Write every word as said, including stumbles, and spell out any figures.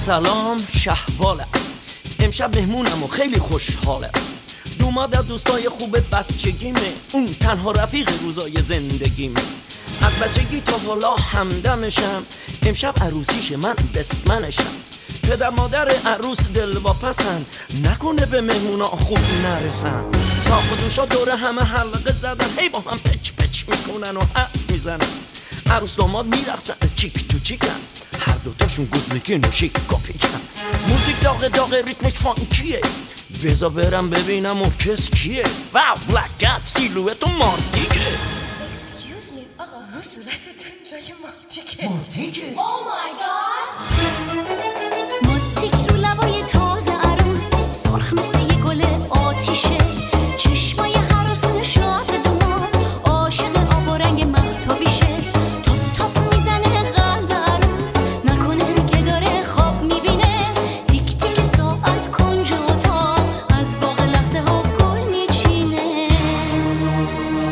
سلام شهبالم، امشب مهمونم و خیلی خوشحالم. دوماد از دوستای خوب بچگیمه، اون تنها رفیق روزای زندگیمه. از بچگی تا حالا همدمشم، امشب عروسیش من بسمنشم. پدر مادر عروس دل واپسن، نکنه به مهمونا خوب نرسن. صاف و دوشا دور همه حلقه زدن، هی با هم پچ پچ میکنن و حرف میزنن. عروس داماد میرقصن چیک تو چیکن، هر دوتاشون گود میگن و شیک کپیکن. موزیک داغ داغ ریتمش فانکیه، بزا برم ببینم ارکس کیه. واو بلک کت سیلویت و مارتیکه. Excuse me آقا، رو صورتتون جای مارتیکه. مارتیکه؟ Oh my god. مارتیک رو لبای تازه عروس، سرخ مثل یه گل آتیشه. چشمای هراسون شاز دوماد، عاشق آب و رنگ مهتابیشه. تاپ تاپ میزنه قلب عروس، نکنه که داره خواب میبینه. تیک تیک ساعت کنج اتاق، از باغ لحظه ها گل میچینه.